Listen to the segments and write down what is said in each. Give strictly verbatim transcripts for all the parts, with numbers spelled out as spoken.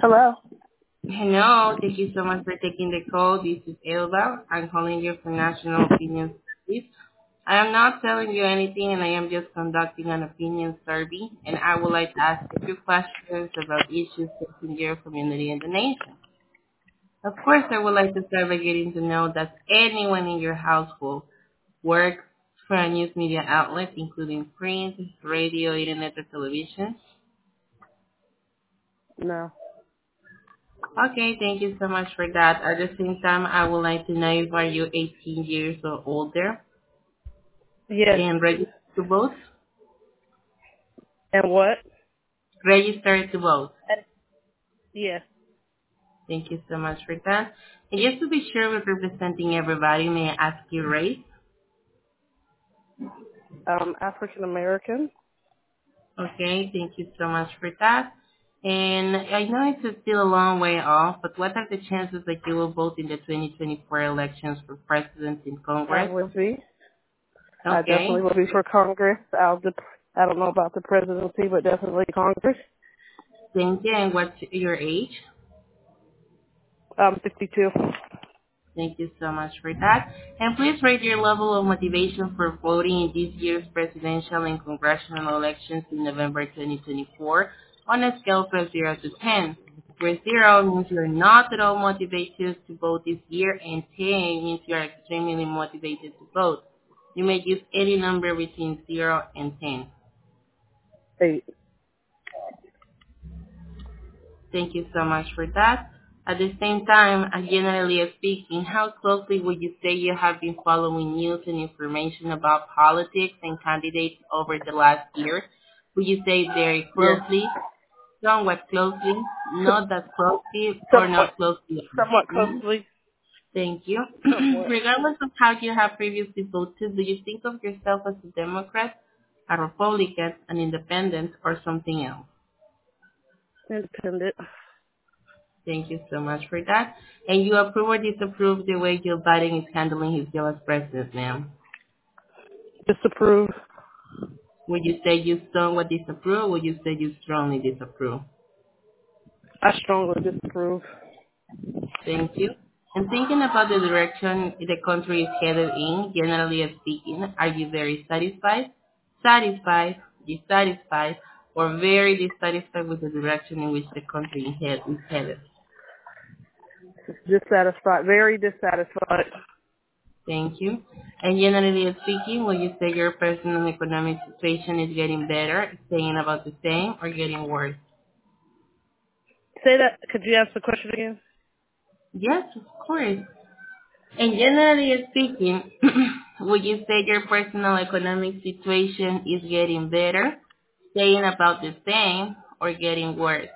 Hello. Hello, thank you so much for taking the call. This is Elba. I'm calling you from National Opinion Service. I am not telling you anything and I am just conducting an opinion survey and I would like to ask a few questions about issues facing your community and the nation. Of course, I would like to start by getting to know that anyone in your household works for a news media outlet, including print, radio, internet, or television. No. Okay, thank you so much for that. At the same time, I would like to know if are you eighteen years or older Yes. and registered to vote? And what? Registered to vote. And yes. Thank you so much for that. And just to be sure we're representing everybody, may I ask your race? Um, African American. Okay, thank you so much for that. And I know it's still a long way off, but what are the chances that you will vote in the twenty twenty-four elections for president and I Congress? will be. I definitely Okay, will be for Congress. I'll. De- I don't know about the presidency, but definitely Congress. thank you. And what's your age? I'm fifty-two. Thank you so much for that. And please rate your level of motivation for voting in this year's presidential and congressional elections in November twenty twenty-four on a scale from zero to ten, where zero means you're not at all motivated to vote this year and ten means you're extremely motivated to vote. You may use any number between zero and ten. Eight. Thank you so much for that. At the same time, uh, generally speaking, how closely would you say you have been following news and information about politics and candidates over the last year? Would you say very Yes. closely, somewhat closely, not that closely, or Somewhat. not closely? Somewhat Mhm. closely. Thank you. Somewhat. Regardless of how you have previously voted, do you think of yourself as a Democrat, a Republican, an independent, or something else? Independent. Thank you so much for that. And you approve or disapprove the way Joe Biden is handling his job as president, ma'am? Disapprove. Would you say you somewhat disapprove, or would you say you strongly disapprove? I strongly disapprove. Thank you. And thinking about the direction the country is headed in, generally speaking, are you very satisfied, satisfied, dissatisfied, or very dissatisfied with the direction in which the country is head- is headed? Dissatisfied. Very dissatisfied. Thank you. And generally speaking, will you say your personal economic situation is getting better, staying about the same, or getting worse? Say that. Could you ask the question again? Yes, of course. And generally speaking, would you say your personal economic situation is getting better, staying about the same, or getting worse?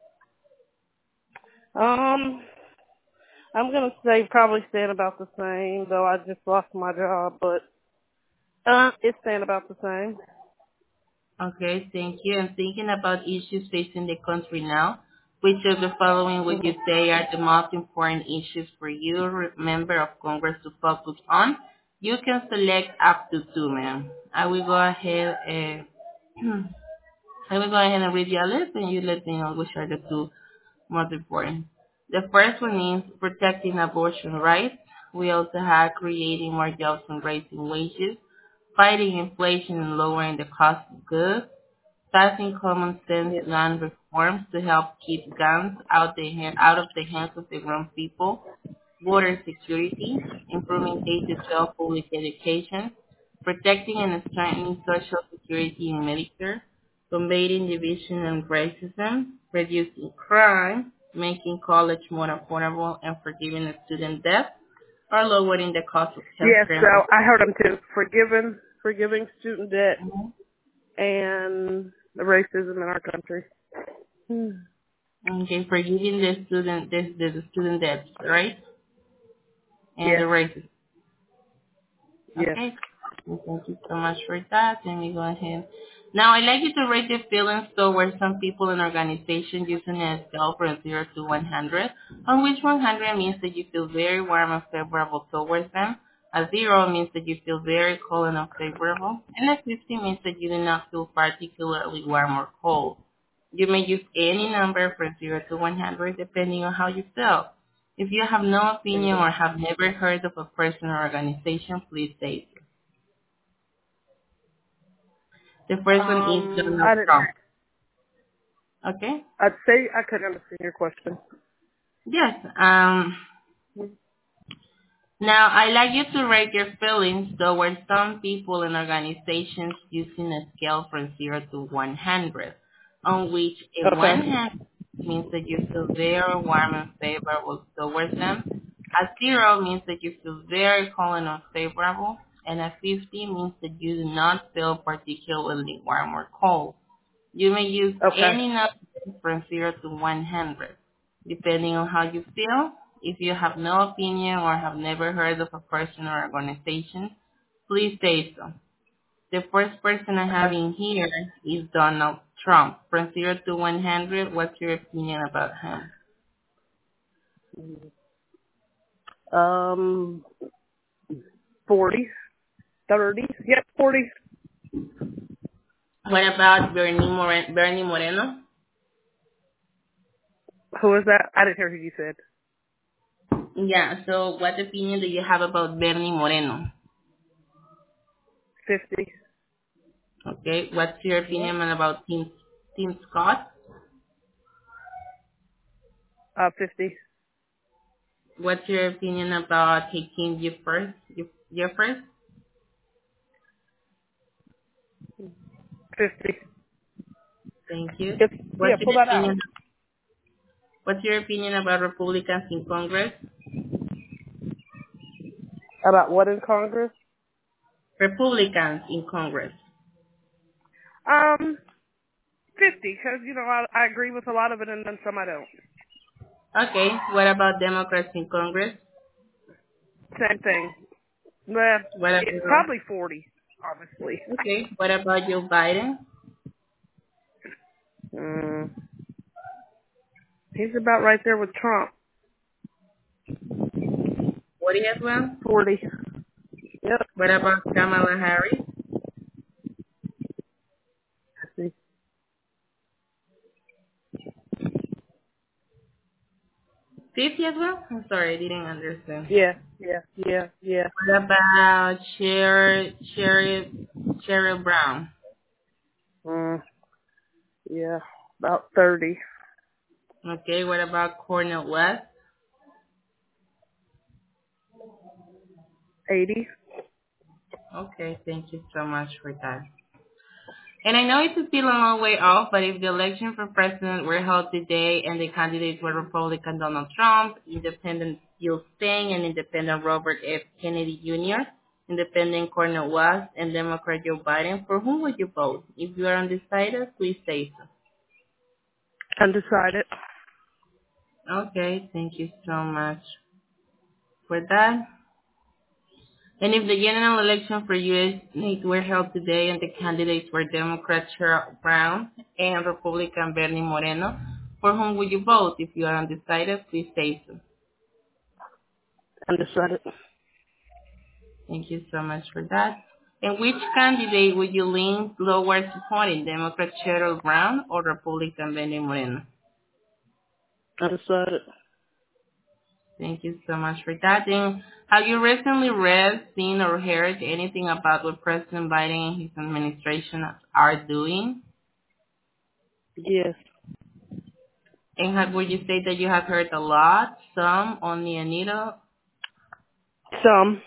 Um, I'm gonna say probably staying about the same, though I just lost my job, but uh, it's staying about the same. Okay, thank you. And thinking about issues facing the country now, which of the following would you Mhm. say are the most important issues for you, re- member of Congress, to focus on? You can select up to two, ma'am. I will go ahead and I will go ahead and read your list, and you let me know which are the two most important. The first one is protecting abortion rights. We also have creating more jobs and raising wages, fighting inflation and lowering the cost of goods, passing common sense Yes. gun reforms to help keep guns out, the, ha- out of the hands of the grown people, border security, improving K through twelve public education, protecting and strengthening social security and Medicare, combating division and racism, reducing crime, making college more affordable and forgiving student debt, or lowering the cost of Yes. healthcare So and I heard them too. Forgiving, forgiving student debt protection. and the racism in our country. Hmm. Okay, forgiving the student the, the student debts, right? And the Yes. racism. Yes. Okay. Well, thank you so much for that. Let me go ahead. Now, I'd like you to rate your feelings towards some people and organizations using a scale from zero to one hundred, on which one hundred means that you feel very warm and favorable towards them. A zero means that you feel very cold and unfavorable. And a fifty means that you do not feel particularly warm or cold. You may use any number from zero to one hundred depending on how you feel. If you have no opinion Mhm. or have never heard of a person or organization, please say so. The first one is Um, Donald I didn't. Trump. Okay? I'd say I couldn't understand your question. Yes. Um, Now, I'd like you to rate your feelings towards some people and organizations using a scale from zero to one hundred, on which a Okay. one hundred means that you feel very warm and favorable towards them, a zero means that you feel very cold and unfavorable, and a fifty means that you do not feel particularly warm or cold. You may use Okay. any number from zero to one hundred, depending on how you feel. If you have no opinion or have never heard of a person or organization, please say so. The first person I have Okay. in here is Donald Trump. From zero to one hundred, what's your opinion about him? Um, forty, thirty. Yep, forty. What about Bernie, More- Bernie Moreno? Who is that? I didn't hear who you said. Yeah, so what opinion do you have about Bernie Moreno? fifty. Okay, what's your opinion about Tim, Tim Scott? Uh, fifty. What's your opinion about taking you first? You, you first? fifty. Thank you. Yep. Yeah, What's pull your that out. opinion? What's your opinion about Republicans in Congress? About what in Congress? Republicans in Congress. Um, fifty, because, you know, I, I agree with a lot of it and then some I don't. Okay. What about Democrats in Congress? Same thing. Well, What yeah, about? probably forty, honestly. Okay. What about Joe Biden? Mm, he's about right there with Trump. forty as well. forty. Yep. What about Kamala Harris? fifty as well. I'm sorry, I didn't understand. Yeah, yeah, yeah, yeah. What about Sherry Sherry Sherry Brown? Mm, yeah, about thirty. Okay. What about Cornel West? eighty. Okay, thank you so much for that. And I know it's still a long way off, but if the election for president were held today and the candidates were Republican Donald Trump, Independent Jill Stein, and Independent Robert F. Kennedy Junior, Independent Cornel West, and Democrat Joe Biden, for whom would you vote? If you are undecided, please say Undecided. so. Okay, thank you so much for that. And if the general election for U S Senate were held today and the candidates were Democrat Sherrod Brown and Republican Bernie Moreno, for whom would you vote? If you are undecided, please say so. Undecided. Thank you so much for that. And which candidate would you lean towards supporting, Democrat Sherrod Brown or Republican Bernie Moreno? Undecided. Thank you so much for that. And have you recently read, seen, or heard anything about what President Biden and his administration are doing? Yes. And have, would you say that you have heard a lot, some, only a little? Some.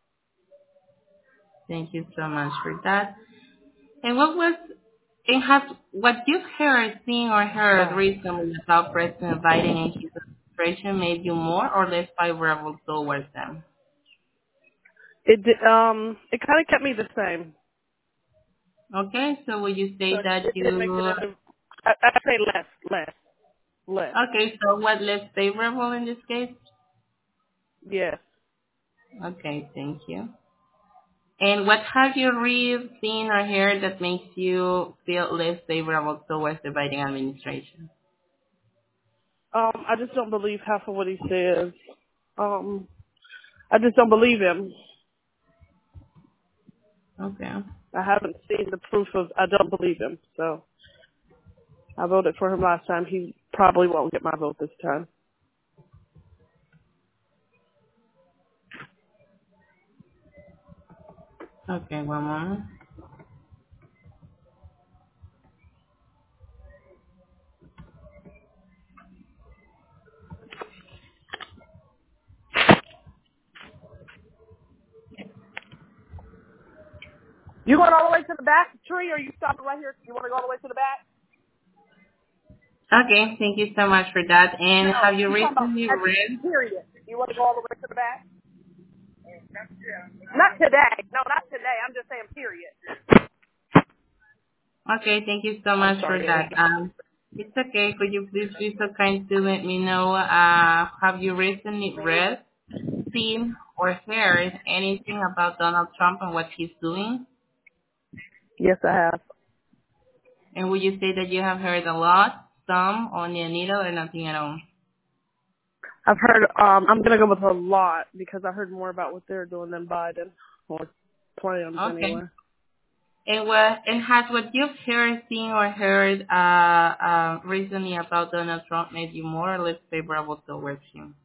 Thank you so much for that. And what was, and have, what you've heard, seen, or heard Oh. recently about President Biden and his administration made you more or less favorable towards them? It did, um, it kind of kept me the same. Okay, so would you So say it, that it didn't make it you, any, I, I'd say less, less, less. okay, so what less favorable in this case? Yes. Okay, thank you. And what have you read, seen, or heard that makes you feel less favorable towards the Biden administration? Um, I just don't believe half of what he says. Um, I just don't believe him. Okay. I haven't seen the proof of I don't believe him. So I voted for him last time. He probably won't get my vote this time. Okay, one moment. You going all the way to the back, Tree, or you stopping right here? You want to go all the way to the back? Okay, thank you so much for that. And No, have you you're talking about recently read? period. You want to go all the way to the back? Not today. No, not today. I'm just saying period. Okay, thank you so I'm much for sorry, that. Erica. Um, it's okay. Could you please be so kind to let me know, uh, have you recently read, seen, or heard anything about Donald Trump and what he's doing? Yes, I have. And would you say that you have heard a lot, some, only a little, or nothing at all? I've heard, um, I'm going to go with a lot because I heard more about what they're doing than Biden, or plans Okay. anyway. And what and has what you've heard, seen, or heard uh, uh, recently about Donald Trump made you more or less favorable towards him?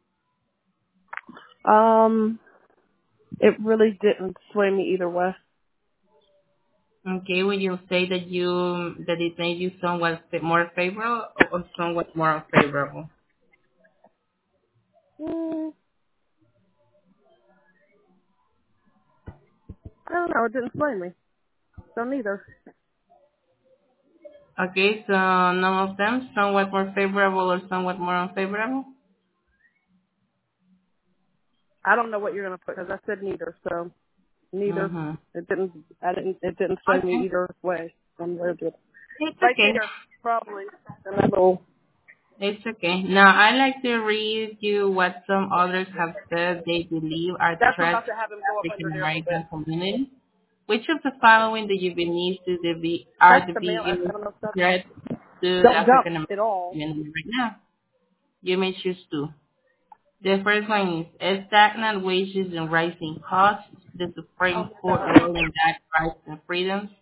Um, it really didn't sway me either way. Okay, would you say that you that it made you somewhat fa- more favorable or somewhat more unfavorable? Mm, I don't know. It didn't sway me. So neither. Okay, so none of them, somewhat more favorable or somewhat more unfavorable? I don't know what you're going to put because I said neither. So neither. Mm-hmm. It didn't. I didn't. It didn't sway Okay, me either way. One way or the other. it's Right okay. there, probably. In that little. It's okay. Now, I like to read you what some others have said they believe are That's threats about to have him go up to under the there a little bit. American community. Which of the following do you believe to the be, are That's the the mail S biggest seven oh seven. threats to the Don't jump African American at all. community right now? You may choose two. The first one is stagnant wages and rising costs, the Supreme Oh, Court ruling back rights and freedoms,